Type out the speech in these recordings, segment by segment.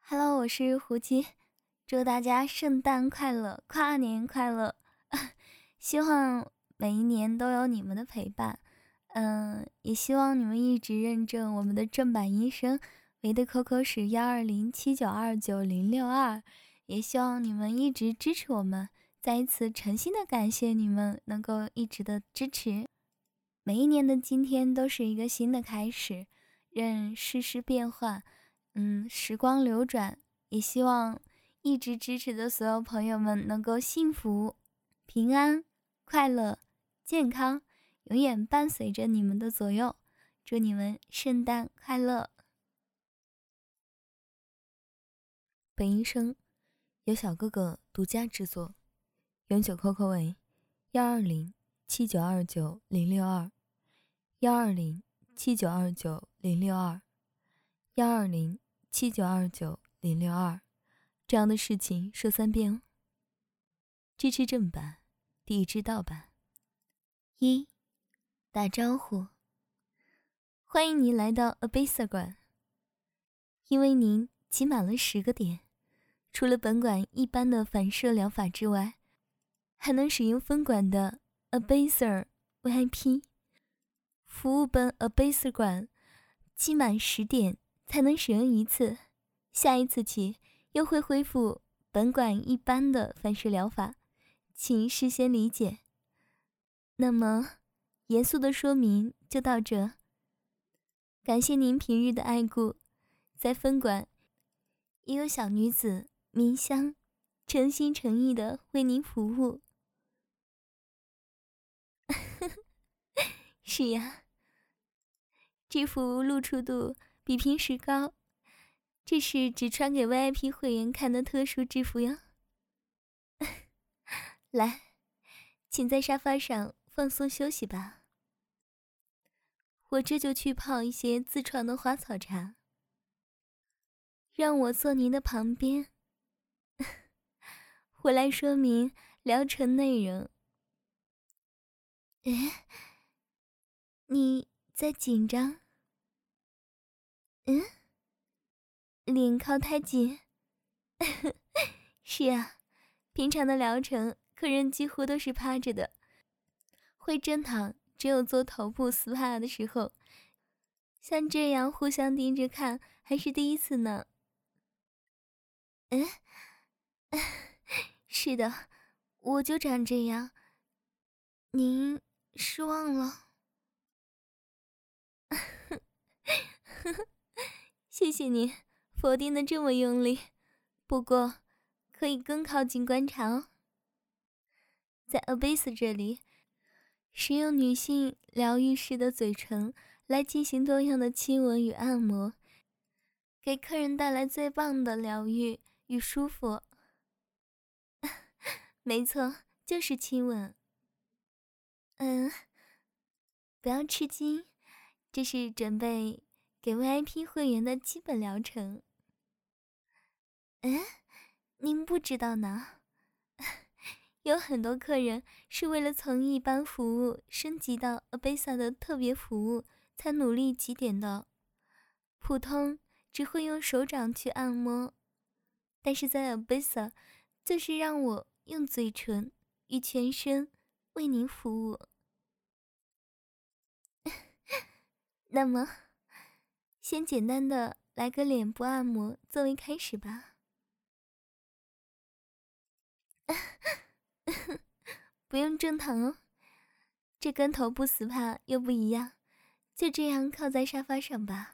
Hello，我是胡姬，祝大家圣诞快乐，跨年快乐！希望每一年都有你们的陪伴，也希望你们一直认证我们的正版医生，维的 QQ 是12079290062，也希望你们一直支持我们，再一次诚心的感谢你们能够一直的支持。每一年的今天都是一个新的开始，任世事变幻。时光流转，也希望一直支持的所有朋友们能够幸福、平安、快乐、健康，永远伴随着你们的左右。祝你们圣诞快乐！本音声由小哥哥独家制作，永久 QQ 为120792900212079290062，12079290062，这样的事情说3遍哦。支持正版，抵制盗版。打招呼，欢迎您来到 Abesa 馆，因为您集满了10个点，除了本馆一般的反射疗法之外，还能使用分馆的 Abesa VIP 服务。本 Abesa 馆积满10点才能使用一次，下一次起又会恢复本馆一般的反射疗法，请事先理解。那么严肃的说明就到这，感谢您平日的爱顾，在分馆也有小女子明香诚心诚意的为您服务。是呀，制服露出度比平时高，这是只穿给 VIP 会员看的特殊制服哟。来，请在沙发上放松休息吧，我这就去泡一些自创的花草茶，让我坐您的旁边，我来说明疗程内容。诶，你在紧张？脸靠太紧？是啊，平常的疗程客人几乎都是趴着的，会正躺只有做头部 SPA 的时候，像这样互相盯着看还是第一次呢。是的，我就长这样，您失望了？谢谢你否定的这么用力，不过可以更靠近观察哦。在 Abesa 这里，使用女性疗愈师的嘴唇来进行多样的亲吻与按摩，给客人带来最棒的疗愈与舒服。没错，就是亲吻。不要吃惊，这是准备给 VIP 会员的基本疗程。您不知道呢，有很多客人是为了从一般服务升级到 Abesa 的特别服务才努力几点的，普通只会用手掌去按摩，但是在 Abesa 就是让我用嘴唇与全身为您服务。那么先简单的来个脸部按摩作为开始吧。不用正躺哦，这跟头部 SPA 又不一样，就这样靠在沙发上吧。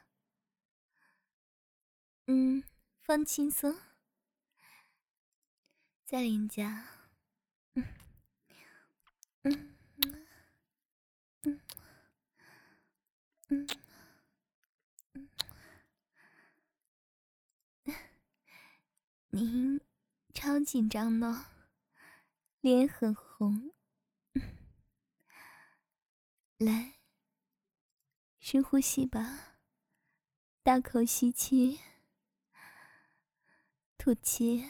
放轻松，在脸颊，您超紧张呢，脸很红。来，深呼吸吧，大口吸气，吐气，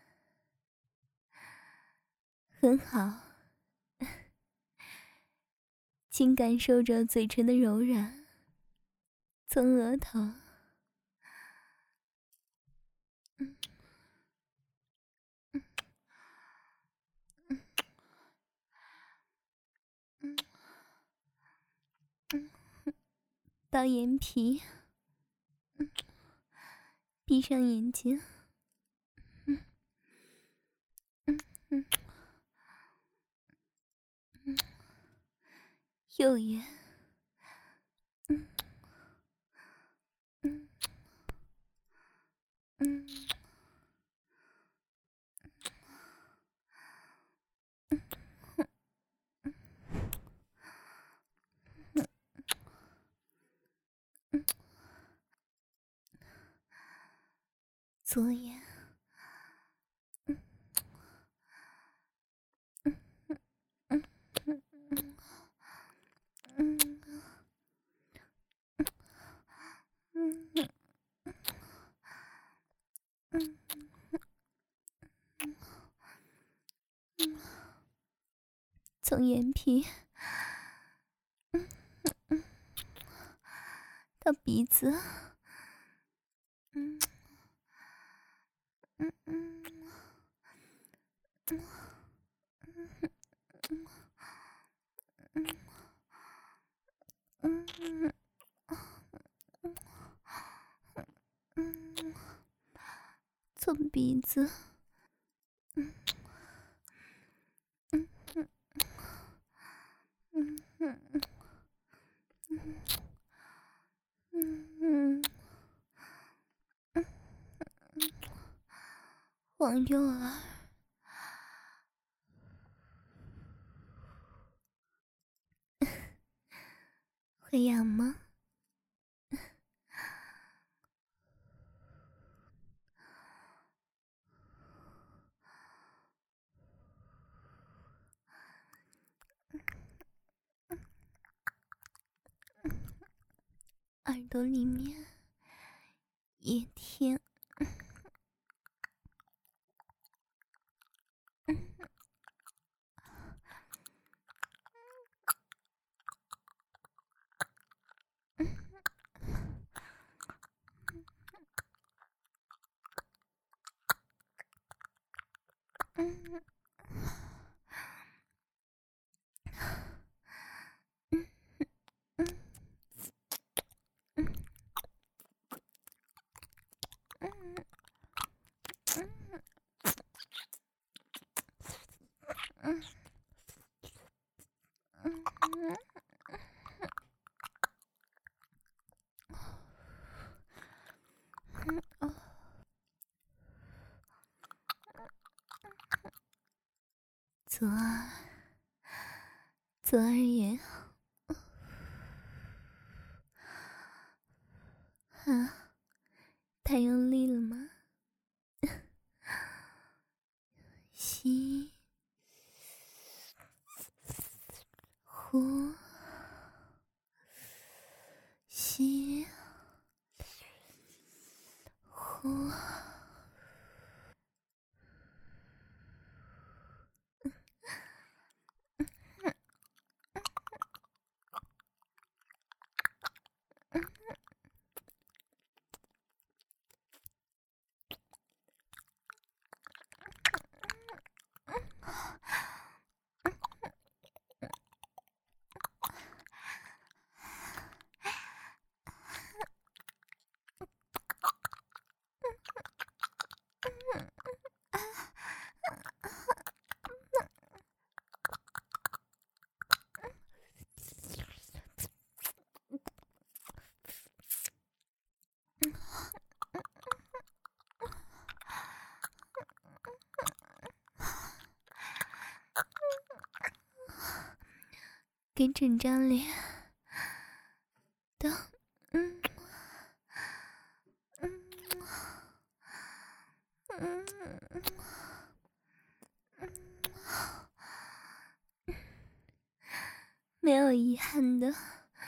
很好。请感受着嘴唇的柔软，从额头， 到眼皮，闭上眼睛，右眼，左眼，从眼皮到鼻子，从鼻子，往右耳，会痒吗？耳朵里面也甜。左耳，左耳也，太用力了吗？吸，呼，吸，呼。给整张脸都没有遗憾的。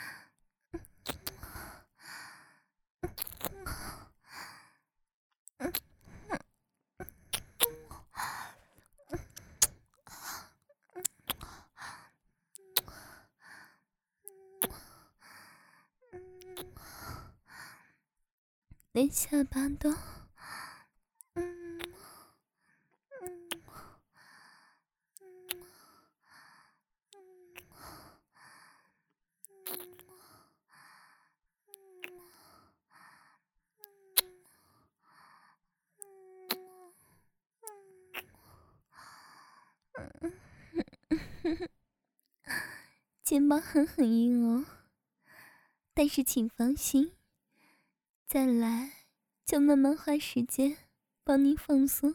连下巴都肩膀很硬哦，但是请放心，再来就慢慢花时间帮你放松。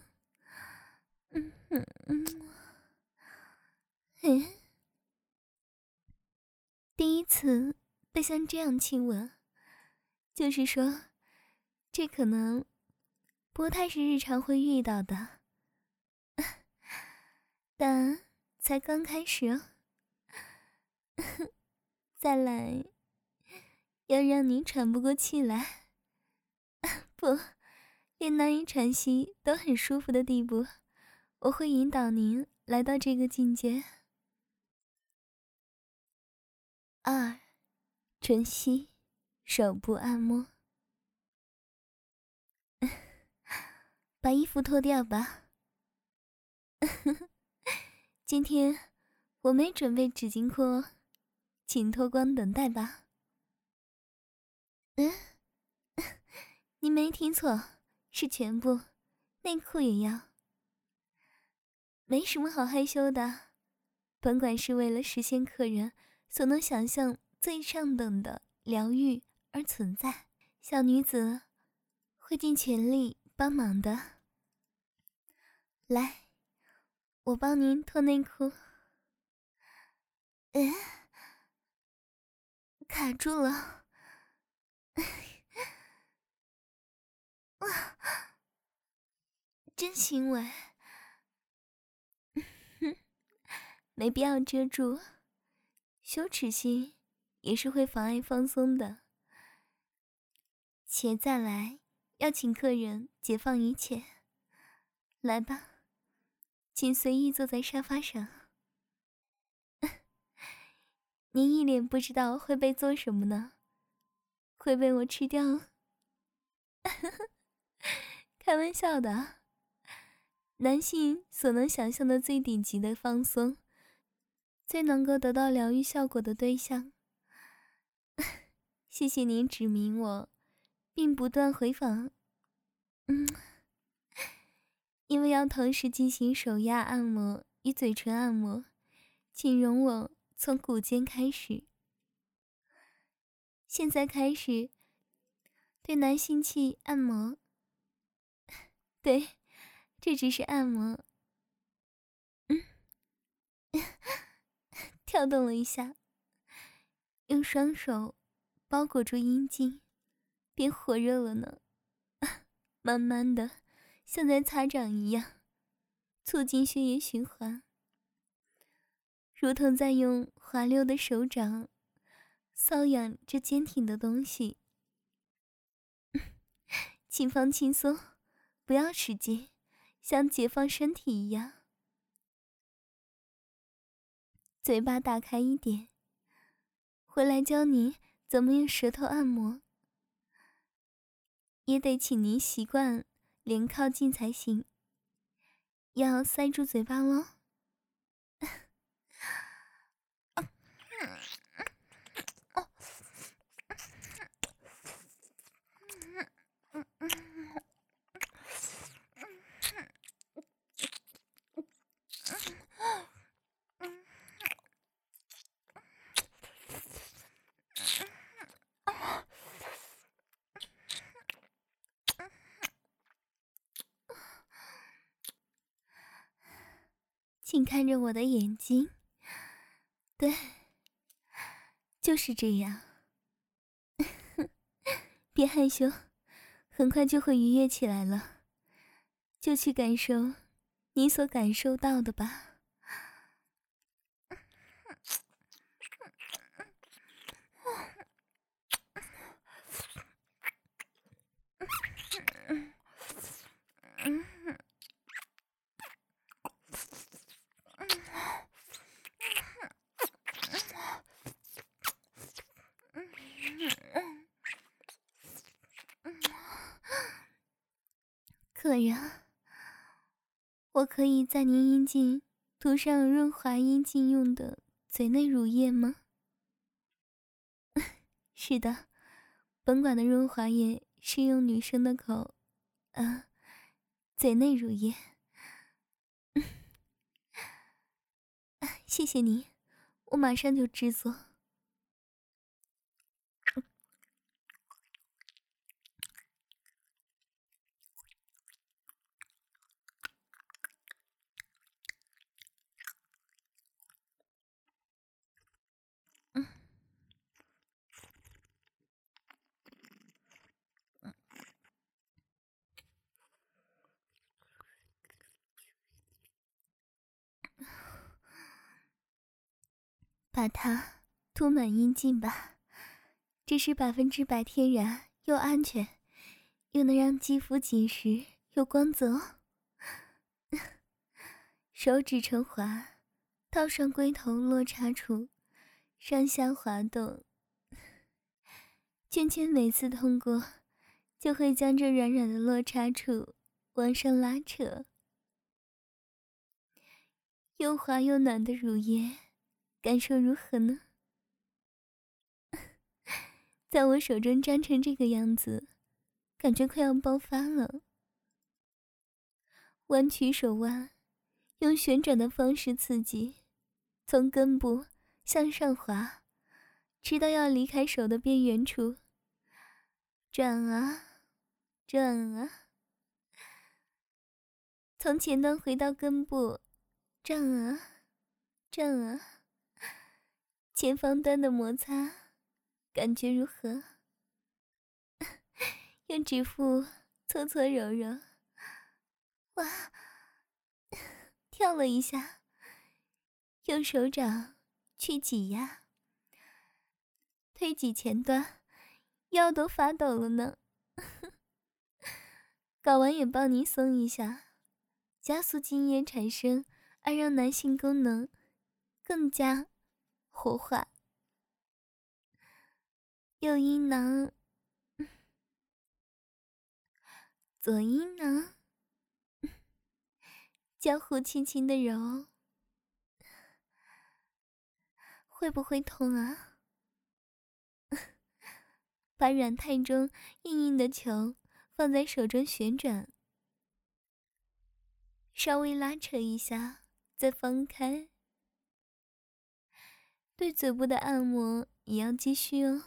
第一次被像这样亲吻，就是说，这可能不太是日常会遇到的，但才刚开始哦。再来，要让你喘不过气来，不，连难以喘息都很舒服的地步，我会引导您来到这个境界。2，唇吸，手部按摩。把衣服脱掉吧。今天我没准备纸巾裤哦，请脱光等待吧。你没听错，是全部，内裤也要。没什么好害羞的，本馆是为了实现客人所能想象最上等的疗愈而存在，小女子会尽全力帮忙的。来，我帮您脱内裤。卡住了。真行为。没必要遮住，羞耻心也是会妨碍放松的。且再来，要请客人解放一切。来吧，请随意坐在沙发上。您一脸不知道会被做什么呢？会被我吃掉？开玩笑的。男性所能想象的最顶级的放松，最能够得到疗愈效果的对象。谢谢您指明我，并不断回访。因为要同时进行手压按摩与嘴唇按摩，请容我从骨尖开始。现在开始对男性器按摩。对，这只是按摩。跳动了一下，用双手包裹住阴茎，变火热了呢。慢慢的，像在擦掌一样，促进血液循环，如同在用滑溜的手掌搔痒这坚挺的东西。请放轻松，不要使劲，像解放身体一样。嘴巴打开一点，回来教你怎么用舌头按摩，也得请您习惯脸靠近才行。要塞住嘴巴咯。请看着我的眼睛，对，就是这样。别害羞，很快就会愉悦起来了，就去感受你所感受到的吧。客人，我可以在您阴茎涂上润滑阴茎用的嘴内乳液吗？是的，本馆的润滑液是用女生的口，嘴内乳液。谢谢你， 我马上就制作。把它涂满阴茎吧，这是100%天然又安全，又能让肌肤紧实有光泽。手指成滑，套上龟头落插处，上下滑动，圈圈每次通过就会将这软软的落插处往上拉扯。又滑又暖的乳液，感受如何呢？在我手中粘成这个样子，感觉快要爆发了。弯曲手腕，用旋转的方式刺激，从根部向上滑，直到要离开手的边缘处。转啊，转啊，从前端回到根部，转啊，转啊，前方端的摩擦，感觉如何？用指腹搓搓揉揉，哇，跳了一下。用手掌去挤压，推挤前端，腰都发抖了呢。睾丸也帮你松一下，加速精液产生，而让男性功能更加活化。右阴囊，左阴囊，交互轻轻的揉，会不会痛啊？把软态中硬硬的球放在手中旋转，稍微拉扯一下，再放开。对嘴部的按摩也要继续哦。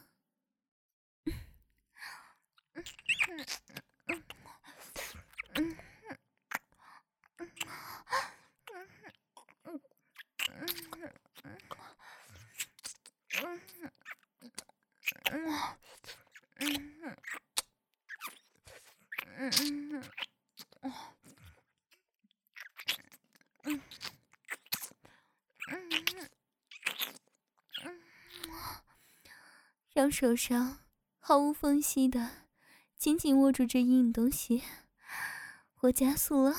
让手上毫无缝隙的紧紧握住这硬东西，我加速了。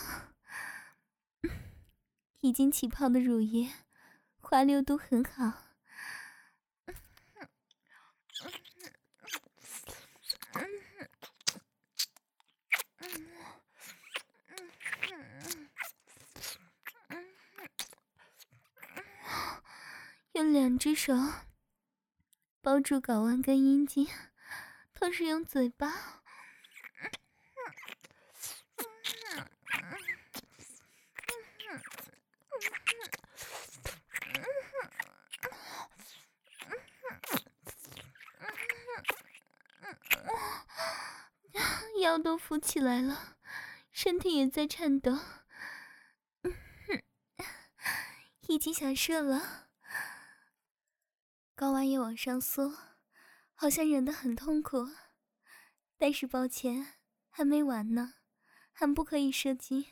已经起泡的乳液滑溜度很好。用2只手包住睾丸跟阴茎，同时用嘴巴腰都浮起来了，身体也在颤抖，已经想射了。睾丸也往上缩，好像忍得很痛苦，但是抱歉，还没完呢，还不可以射精。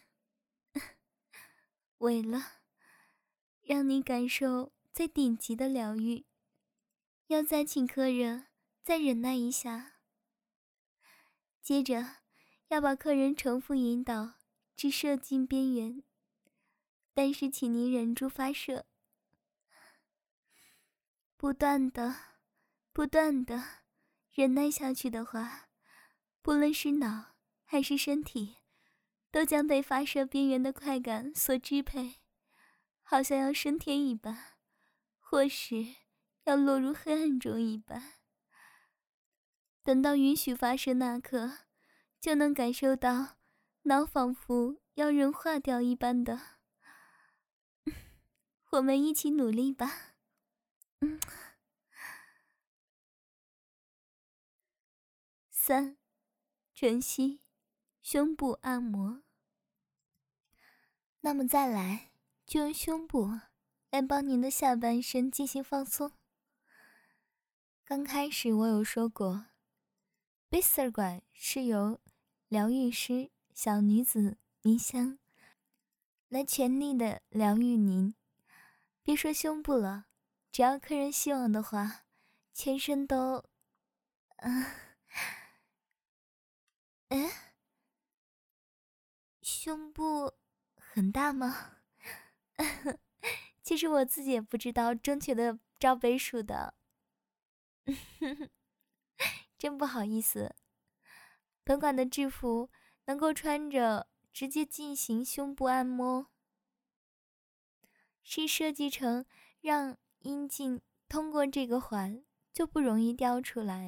为了让你感受最顶级的疗愈，要再请客人再忍耐一下。接着要把客人重复引导至射精边缘，但是请您忍住发射，不断的忍耐下去的话，不论是脑还是身体，都将被发射边缘的快感所支配，好像要升天一般，或是要落入黑暗中一般。等到允许发射那刻，就能感受到脑仿佛要融化掉一般的。我们一起努力吧。 嗯。3. 晨曦，胸部按摩。那么再来，就用胸部来帮您的下半身进行放松。刚开始我有说过，Bisser 馆是由疗愈师小女子迷香来全力的疗愈您。别说胸部了，只要客人希望的话，全身都……胸部很大吗？其实我自己也不知道正确的罩杯数的。真不好意思，本馆的制服能够穿着直接进行胸部按摩，是设计成让阴茎通过这个环就不容易掉出来。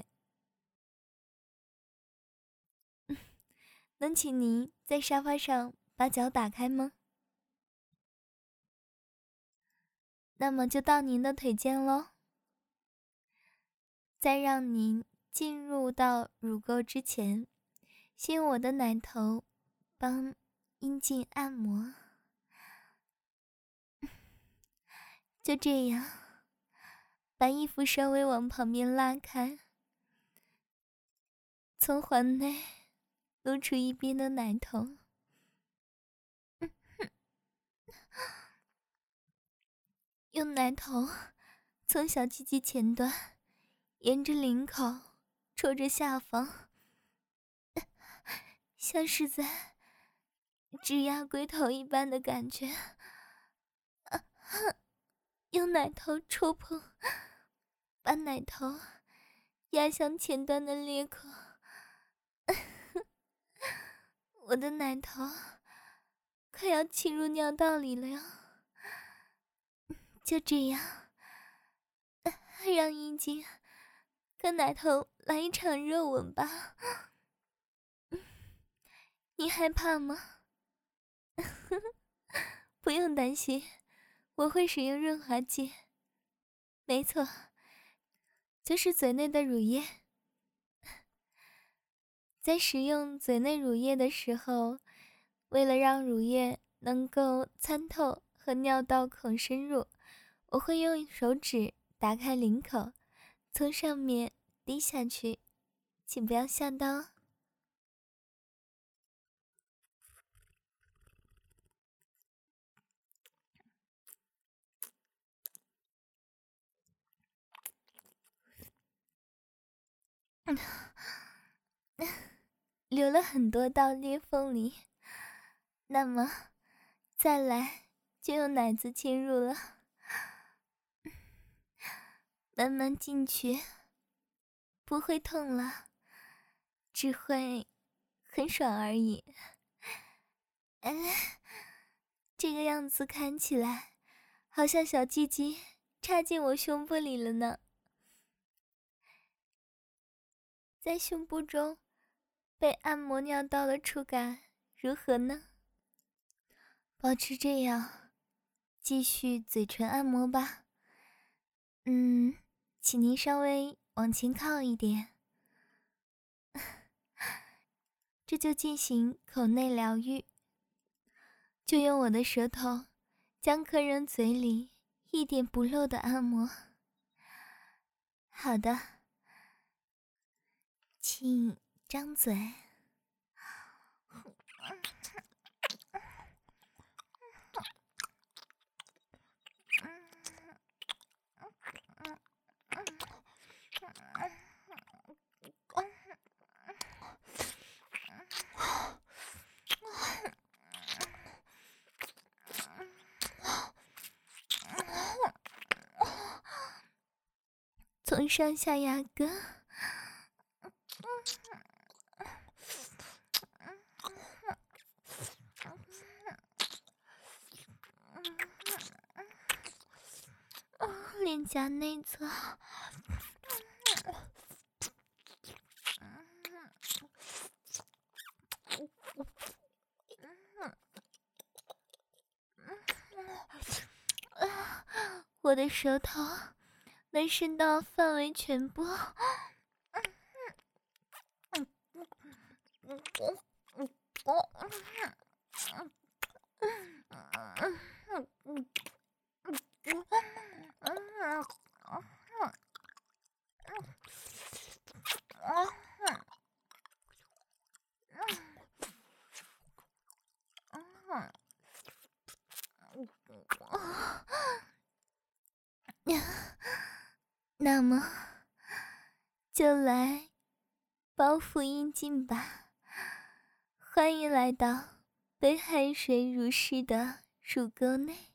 能请您在沙发上把脚打开吗？那么就到您的腿间咯。在让您进入到乳沟之前，先用我的奶头帮阴茎按摩。就这样，把衣服稍微往旁边拉开，从环内露出一边的奶头。用奶头从小鸡鸡前端沿着领口戳着下方，像是在指压龟头一般的感觉。用奶头触碰，把奶头压向前端的裂口。我的奶头快要侵入尿道里了哟。就这样，让阴茎跟奶头来一场热吻吧。你害怕吗？不用担心，我会使用润滑剂。没错，就是嘴内的乳液。在使用嘴内乳液的时候，为了让乳液能够参透和尿道孔深入，我会用手指打开领口，从上面滴下去，请不要吓到哦。留了很多道裂缝里，那么再来就用奶子侵入了，慢慢进去，不会痛了，只会很爽而已。这个样子看起来好像小鸡鸡插进我胸部里了呢。在胸部中被按摩尿道的触感如何呢？保持这样，继续嘴唇按摩吧。请您稍微往前靠一点。这就进行口内疗愈，就用我的舌头将客人嘴里一点不漏的按摩。好的，请张嘴。从上下牙根脸颊内侧，我的舌头能伸到范围全部。那么，就来包覆阴茎吧。欢迎来到被汗水濡湿的乳沟内。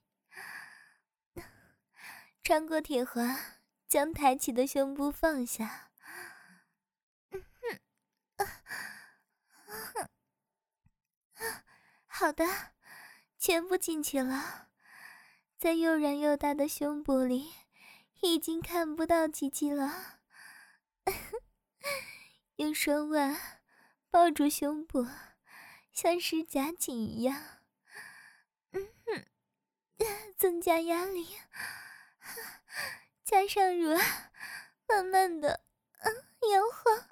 穿过铁环，将抬起的胸部放下。好的，全部进去了。在又软又大的胸部里，已经看不到鸡鸡了。用双腕抱住胸部，像是夹紧一样，增加压力，加上乳慢慢的摇晃。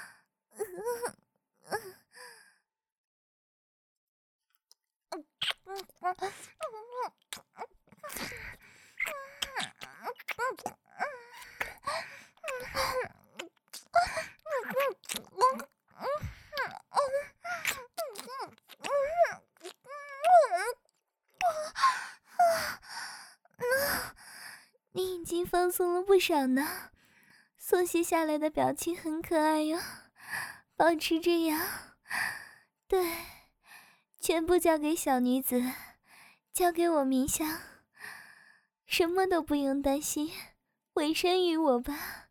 你已经放松了不少呢，缩写下来的表情很可爱哟，保持这样。对，全部交给小女子，交给我冥想，什么都不用担心，委身于我吧。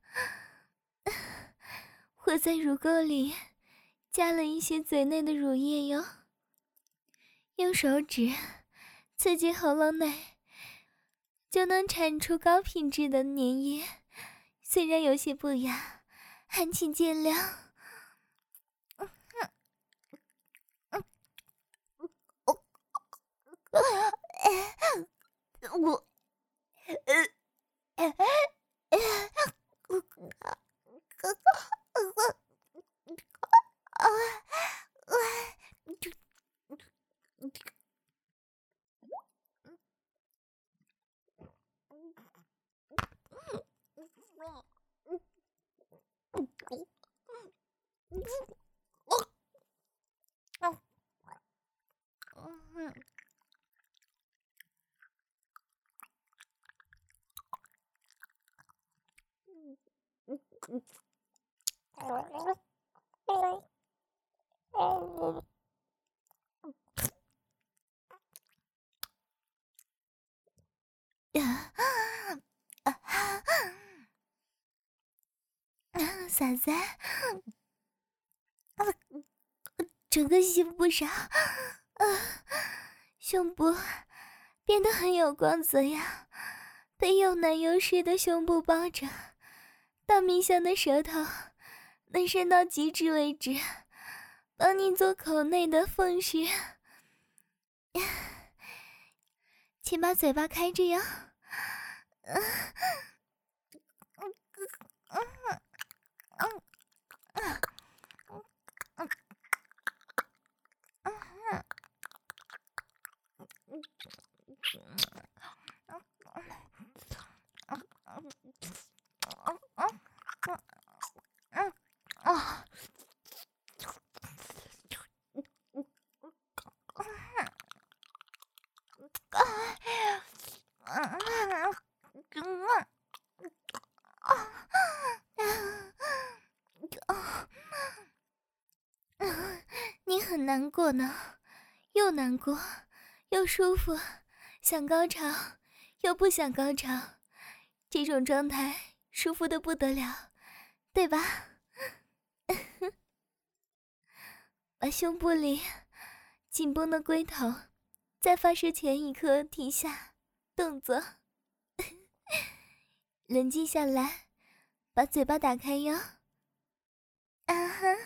我在乳沟里加了一些嘴内的乳液哟，用手指刺激喉咙内，就能产出高品质的粘液，虽然有些不雅，还请见谅。嫂子，整个胸部上，胸部变得很有光泽呀，被又暖又湿的胸部包着，大明香的舌头能伸到极致为止，帮你做口内的缝隙。请把嘴巴开着呀。你很难过呢，又难过又舒服，想高潮又不想高潮，这种状态舒服的不得了，对吧？把胸部里紧绷的龟头在发射前一刻停下动作。冷静下来，把嘴巴打开哟。啊哈，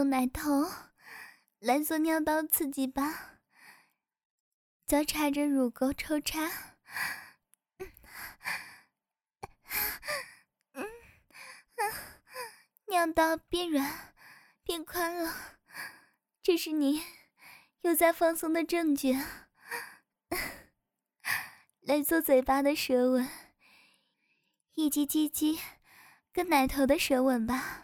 用奶头来做尿道刺激吧，交叉着乳沟抽插。尿道变软变宽了，这是你又在放松的证据。来做嘴巴的舌吻，以及鸡鸡跟奶头的舌吻吧。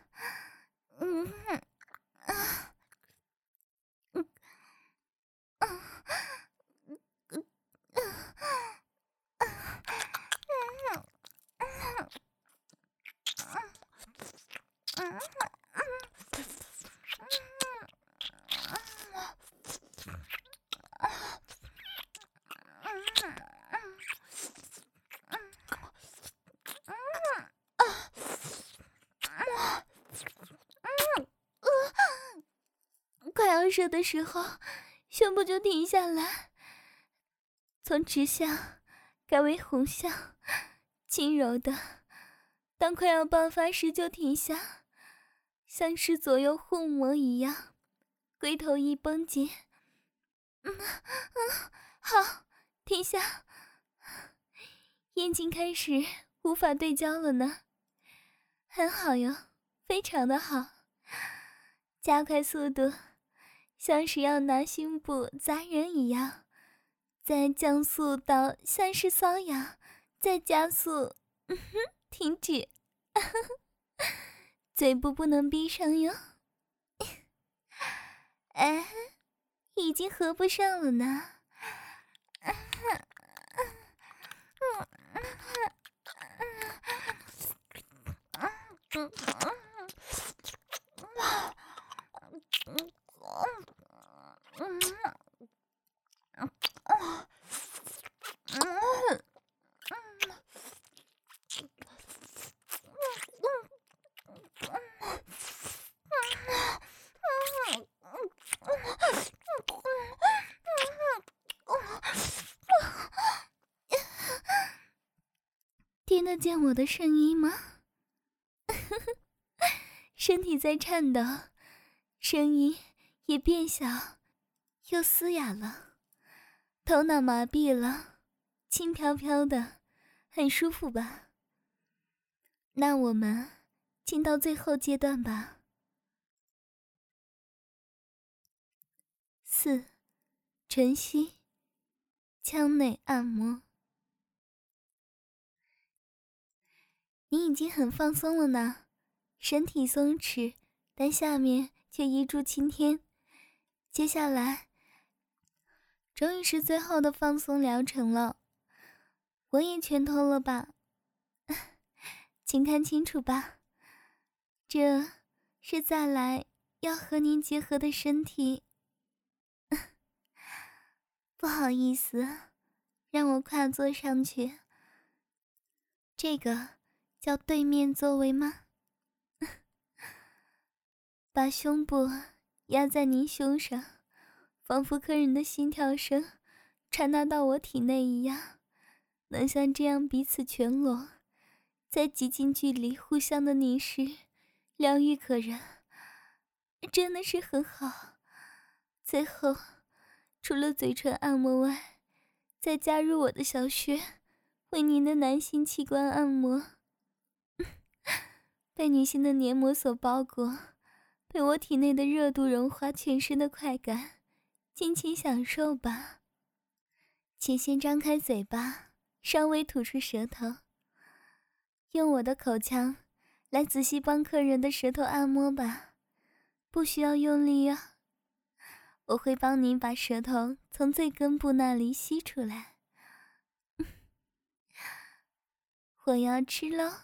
快要射的时候，胸部就停下来，从直向改为横向，轻柔的。当快要爆发时就停下，像是左右互磨一样，龟头一绷紧。好，停下。眼睛开始无法对焦了呢，很好哟，非常的好。加快速度，像是要拿胸部砸人一样，再降速到像是瘙痒，再加速，停止。嘴部不能闭上哟。哎，已经合不上了呢。听得见我的声音吗？身体在颤抖，声音也变小又嘶哑了，头脑麻痹了，轻飘飘的，很舒服吧？那我们进到最后阶段吧。4. 晨曦腔内按摩。你已经很放松了呢，身体松弛，但下面却一柱擎天。接下来终于是最后的放松疗程了，我也全透了吧？请看清楚吧，这是再来要和您结合的身体。不好意思，让我跨坐上去。这个叫对面座位吗？把胸部压在您胸上，仿佛客人的心跳声传达到我体内一样，能像这样彼此全裸，在极近距离互相的凝视，疗愈客人，真的是很好。最后除了嘴唇按摩外，再加入我的小穴，为您的男性器官按摩。被女性的黏膜所包裹，被我体内的热度融化全身的快感，尽情享受吧。请先张开嘴巴，稍微吐出舌头，用我的口腔来仔细帮客人的舌头按摩吧，不需要用力啊，我会帮您把舌头从最根部那里吸出来。我要吃咯。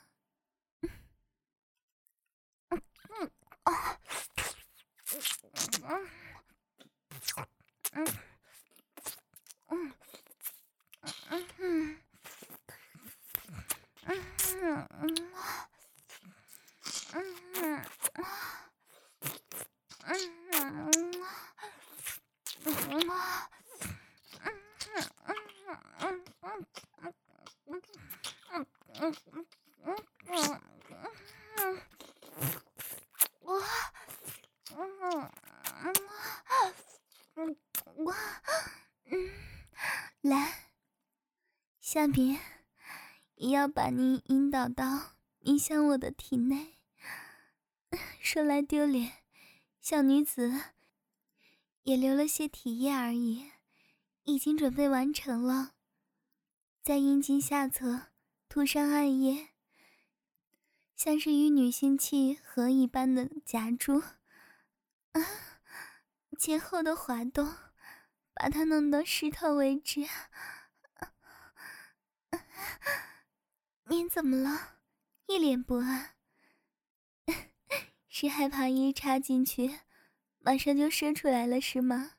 来，下面也要把你引导到你向我的体内。说来丢脸，小女子也流了些体液而已，已经准备完成了。在阴茎下侧涂上艾叶，像是与女性器合一般的夹住，前后的滑动，把它弄到湿透为止。您怎么了？一脸不安。是害怕一插进去马上就射出来了是吗？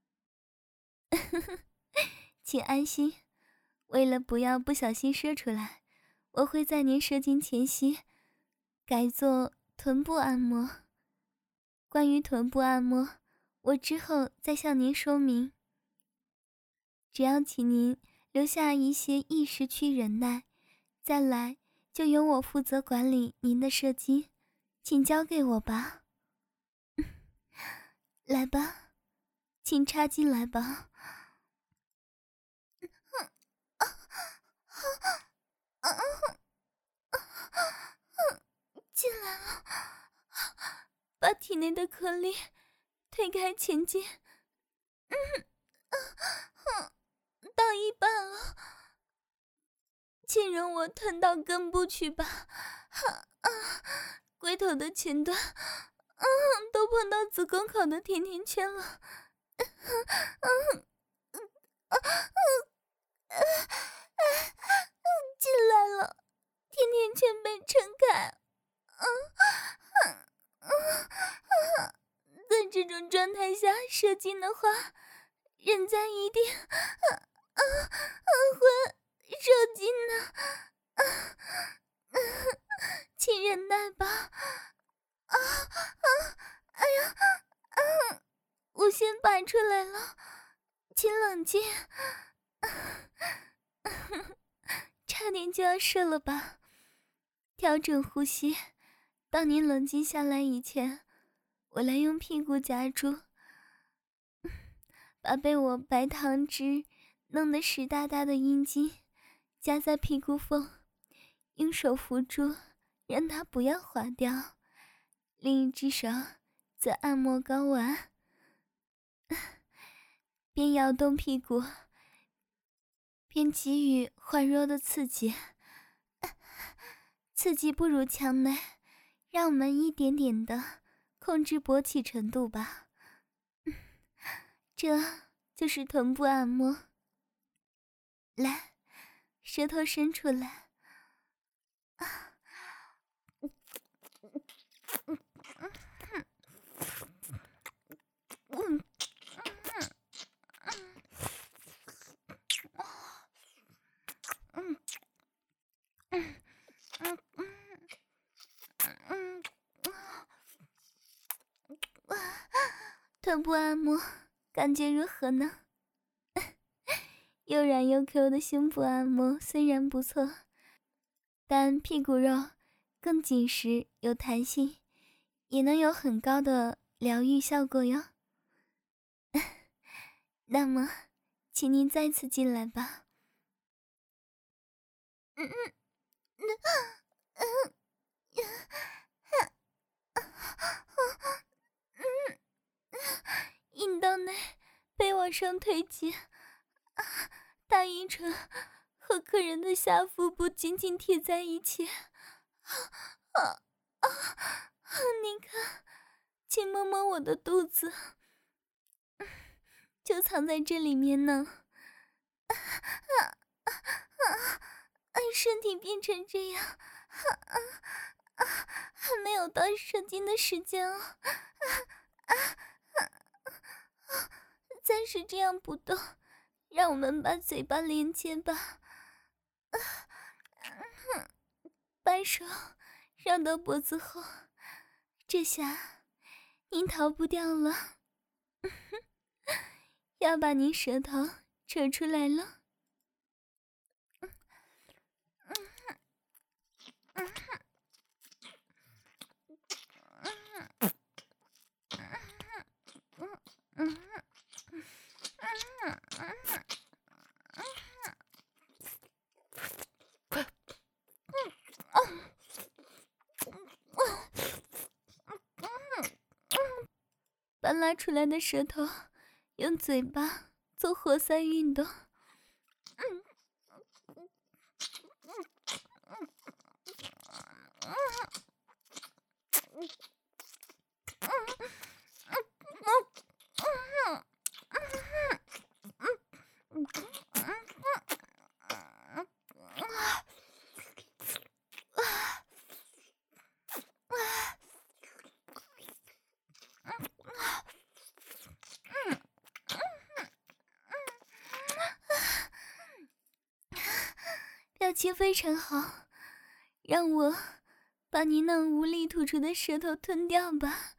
请安心，为了不要不小心射出来，我会在您射精前夕改做臀部按摩。关于臀部按摩，我之后再向您说明。只要请您留下一些意识去忍耐，再来就由我负责管理您的射精，请交给我吧。来吧，请插进来吧。进来了，把体内的颗粒推开前进。到一半了，请容我吞到根部去吧。龟头的前端，都碰到子宫口的甜甜圈了。进来了，甜甜圈被撑开。在这种状态下射精的话，人家一定会射精的。请忍耐吧。哎呀，我先拔出来了，请冷静。差点就要射了吧？调整呼吸，当您冷静下来以前，我来用屁股夹住，把被我白糖汁弄得湿哒哒的阴茎夹在屁股缝，用手扶住，让它不要滑掉，另一只手则按摩睾丸，边摇动屁股边给予缓弱的刺激。刺激不如墙内，让我们一点点的控制勃起程度吧。这就是臀部按摩。来，舌头伸出来。臀部按摩感觉如何呢？又软又 Q 的胸部按摩虽然不错，但屁股肉更紧实有弹性，也能有很高的疗愈效果哟。那么请您再次进来吧。阴道内被往上推进，大阴唇和客人的下腹部紧紧贴在一起。你看，请摸摸我的肚子，就藏在这里面呢。身体变成这样，还没有到射精的时间哦。暂时这样不动，让我们把嘴巴连接吧。把手绕到脖子后，这下您逃不掉了。要把您舌头扯出来了。 刚拉出来的舌头用嘴巴做活塞运动。表情非常好，让我把你那无力吐出的舌头吞掉吧。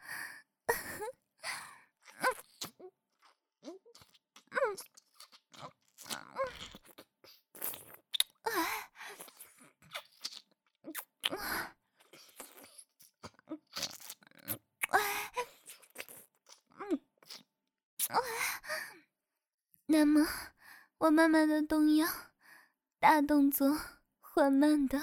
那么我慢慢的动摇，大动作缓慢的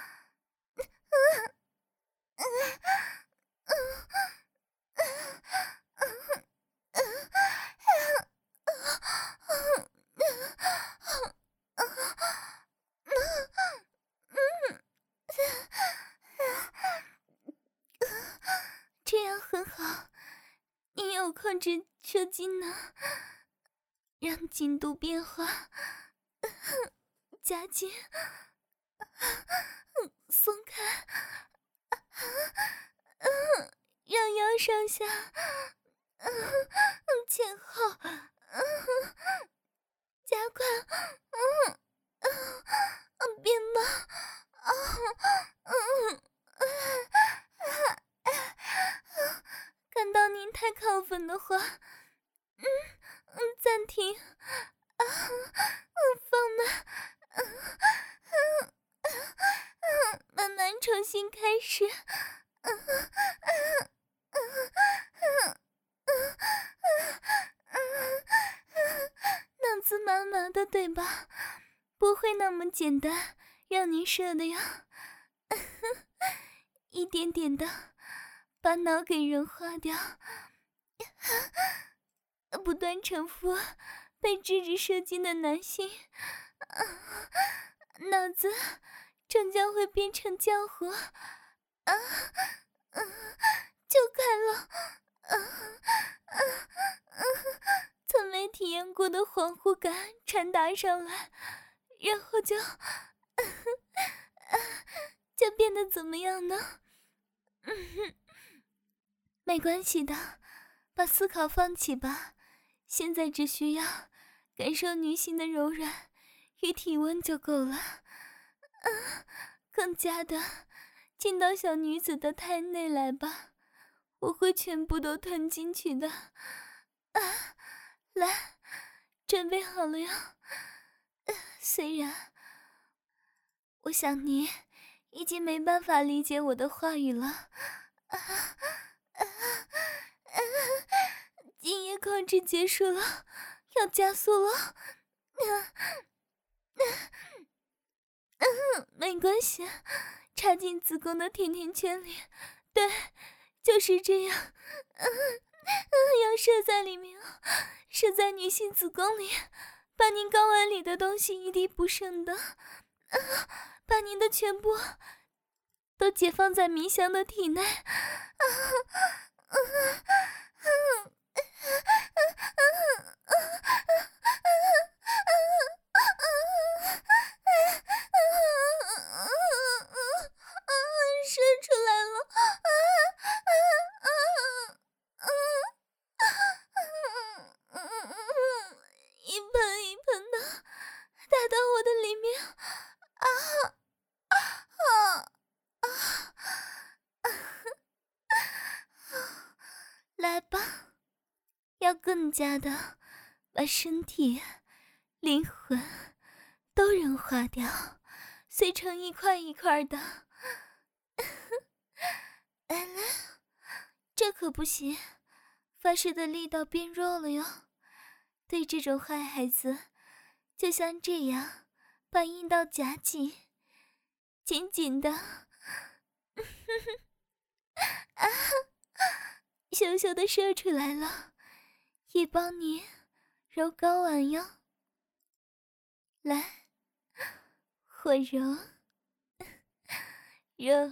这样很好，你有控制射精呢，让进度变化，加紧，松开，让腰上下，前后，加快，变慢，感到您太亢奋的话，暂停，放慢，慢慢重新开始，脑子麻麻的对吧？不会那么简单让您射的呀，一点点的把脑给融化掉，不断重复被制止射精的男性，脑子终将会变成浆糊，就快了，从没体验过的恍惚感传达上来，然后就变得怎么样呢？没关系的，把思考放弃吧，现在只需要感受女性的柔软与体温就够了，更加的进到小女子的胎内来吧，我会全部都吞进去的。来，准备好了呀。虽然我想你已经没办法理解我的话语了，精液控制结束了，要加速了。没关系，插进子宫的甜甜圈里，对，就是这样。要射在里面，射在女性子宫里，把您睾丸里的东西一滴不剩的，把您的全部都解放在迷香的体内。射出来了，一盆一盆的打到我的里面，来吧，要更加的把身体、灵魂都融化掉，碎成一块一块的。来，这可不行，发射的力道变弱了哟。对这种坏孩子，就像这样，把阴道夹紧，紧紧的。 羞羞的射出来了，也帮你揉睾丸哟。来，我揉，揉，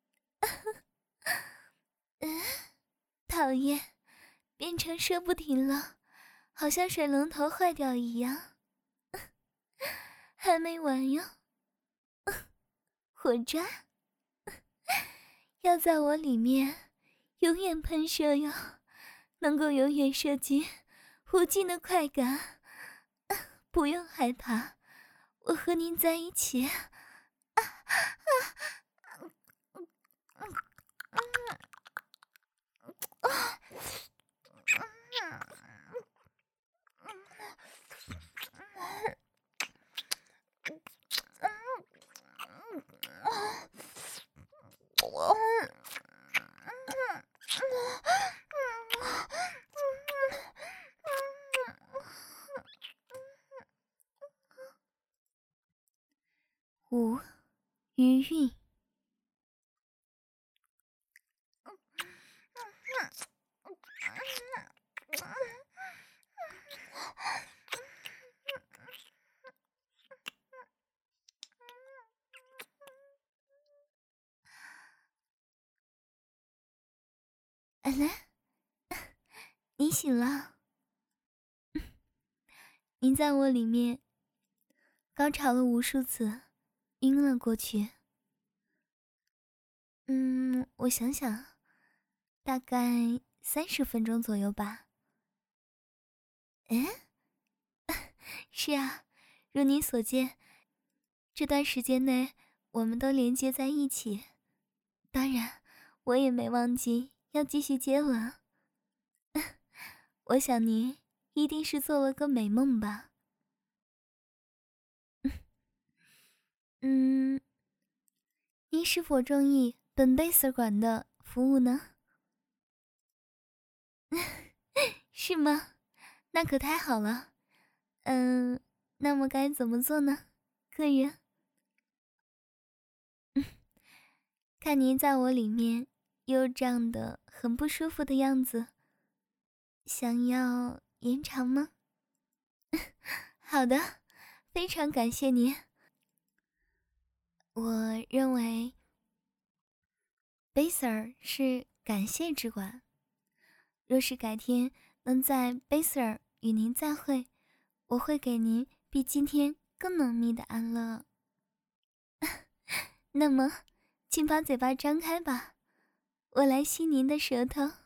讨厌，变成射不停了，好像水龙头坏掉一样。还没完哟，我抓，要在我里面永远喷射哟，能够永远射击无尽的快感。不用害怕，我和您在一起。5. 余韵。来，你醒了。您在我里面高潮了无数次，晕了过去。我想想，大概30分钟左右吧。是啊，如你所见，这段时间内我们都连接在一起。当然，我也没忘记要继续接吻。我想你一定是做了个美梦吧。您是否中意本贝斯馆的服务呢？是吗？那可太好了。那么该怎么做呢，客人？看您在我里面又胀得很不舒服的样子，想要延长吗？好的，非常感谢您。我认为贝瑟尔是感谢之馆，若是改天能在贝瑟尔与您再会，我会给您比今天更浓密的安乐。那么请把嘴巴张开吧，我来吸您的舌头。